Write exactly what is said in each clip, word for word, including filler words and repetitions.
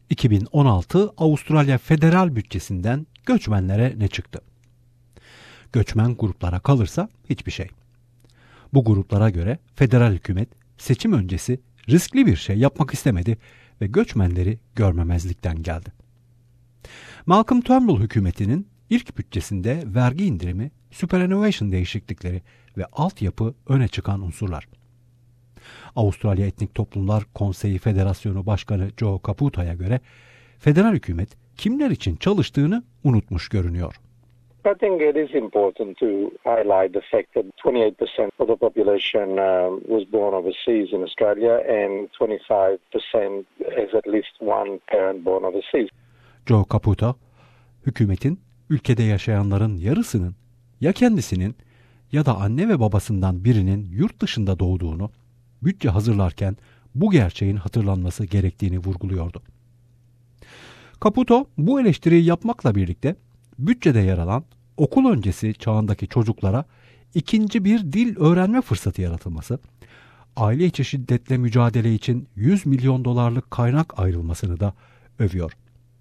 iki bin on altı Avustralya federal bütçesinden göçmenlere ne çıktı? Göçmen gruplara kalırsa hiçbir şey. Bu gruplara göre federal hükümet seçim öncesi riskli bir şey yapmak istemedi ve göçmenleri görmemezlikten geldi. Malcolm Turnbull hükümetinin ilk bütçesinde vergi indirimi, superannuation değişiklikleri ve altyapı öne çıkan unsurlar. Avustralya Etnik Toplumlar Konseyi Federasyonu Başkanı Joe Caputo'ya göre federal hükümet kimler için çalıştığını unutmuş görünüyor. I think it is important to highlight the fact that twenty-eight percent of the population uh, was born overseas in Australia and twenty-five percent has at least one parent born overseas. Joe Caputo, hükümetin ülkede yaşayanların yarısının ya kendisinin ya da anne ve babasından birinin yurt dışında doğduğunu, bütçe hazırlarken bu gerçeğin hatırlanması gerektiğini vurguluyordu. Caputo bu eleştiriyi yapmakla birlikte bütçede yer alan okul öncesi çağındaki çocuklara ikinci bir dil öğrenme fırsatı yaratılması, aile içi şiddetle mücadele için yüz milyon dolarlık kaynak ayrılmasını da övüyor.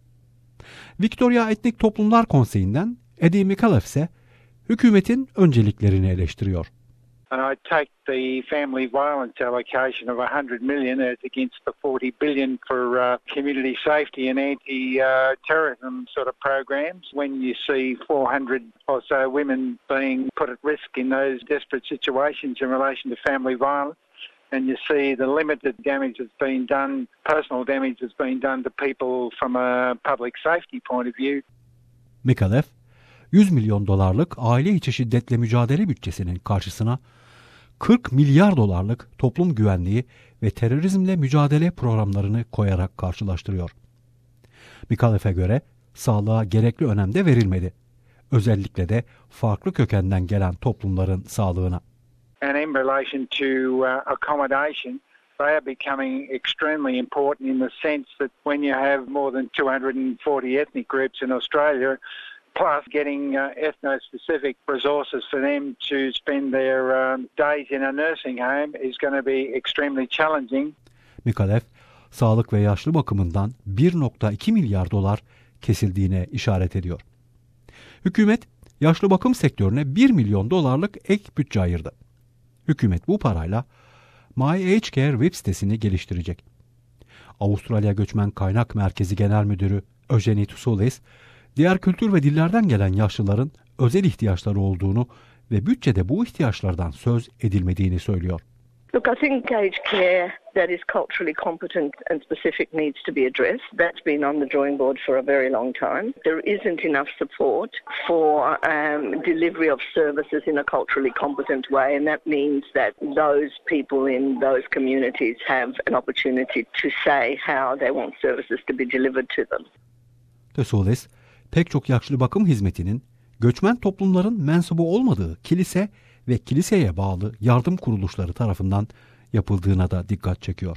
Victoria Etnik Toplumlar Konseyi'nden Eddie McAuliffe ise hükümetin önceliklerini eleştiriyor. And I take the family violence allocation of one hundred million as against the forty billion for uh, community safety and anti-terrorism uh, sort of programs. When you see four hundred or so women being put at risk in those desperate situations in relation to family violence, and you see the limited damage that's been done, personal damage that's been done to people from a public safety point of view. McAuliffe, yüz milyon dolarlık aile içi şiddetle mücadele bütçesinin karşısına kırk milyar dolarlık toplum güvenliği ve terörizmle mücadele programlarını koyarak karşılaştırıyor. McAuliffe'e göre sağlığa gerekli önem de verilmedi. Özellikle de farklı kökenden gelen toplumların sağlığına. And in relation to uh, accommodation, they are becoming extremely important in the sense that when you have more than two hundred forty ethnic groups in Australia, plus getting uh, ethno-specific resources for them to spend their um, days in a nursing home is going to be extremely challenging. McAuliffe, sağlık ve yaşlı bakımından bir virgül iki milyar dolar kesildiğine işaret ediyor. Hükümet, yaşlı bakım sektörüne bir milyon dolarlık ek bütçe ayırdı. Hükümet bu parayla My Aged Care web sitesini geliştirecek. Avustralya Göçmen Kaynak Merkezi Genel Müdürü Eugenie Tsoulis, diğer kültür ve dillerden gelen yaşlıların özel ihtiyaçları olduğunu ve bütçede bu ihtiyaçlardan söz edilmediğini söylüyor. Look, I think aged care that is culturally competent and specific needs to be addressed. That's been on the drawing board for a very long time. There isn't enough support for um, delivery of services in a culturally competent way, and that means that those people in those communities have an opportunity to say how they want services to be delivered to them. Tsoulis, pek çok yaşlı bakım hizmetinin göçmen toplumların mensubu olmadığı kilise ve kiliseye bağlı yardım kuruluşları tarafından yapıldığına da dikkat çekiyor.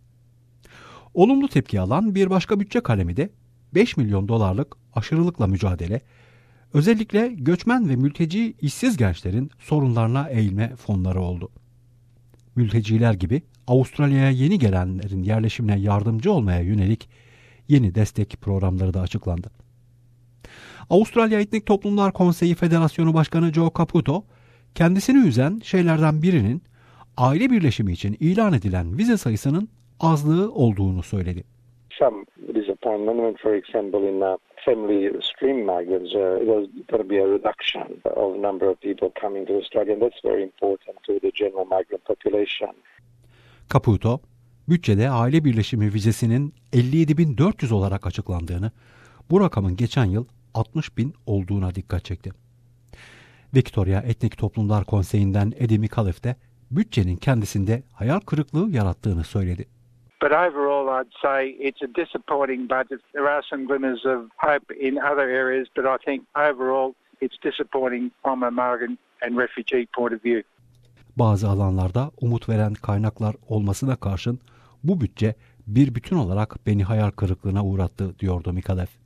Olumlu tepki alan bir başka bütçe kalemi de beş milyon dolarlık aşırılıkla mücadele, özellikle göçmen ve mülteci işsiz gençlerin sorunlarına eğilme fonları oldu. Mülteciler gibi Avustralya'ya yeni gelenlerin yerleşimine yardımcı olmaya yönelik yeni destek programları da açıklandı. Avustralya Etnik Toplumlar Konseyi Federasyonu Başkanı Joe Caputo, kendisini üzen şeylerden birinin aile birleşimi için ilan edilen vize sayısının azlığı olduğunu söyledi. Some disappointment, for example, in uh, family stream migrants, uh, there's going to be a reduction of the number of people coming to Australia, and that's very important to the general migrant population. Caputo, bütçede aile birleşimi vizesinin elli yedi bin dört yüz olarak açıklandığını, bu rakamın geçen yıl altmış bin olduğuna dikkat çekti. Victoria Etnik Toplumlar Konseyi'nden Eddie McAuliffe de bütçenin kendisinde hayal kırıklığı yarattığını söyledi. But overall I'd say it's a disappointing budget. There are some glimmers of hope in other areas, but I think overall it's disappointing from a migrant and refugee point of view. Bazı alanlarda umut veren kaynaklar olmasına karşın bu bütçe bir bütün olarak beni hayal kırıklığına uğrattı, diyordu McAuliffe.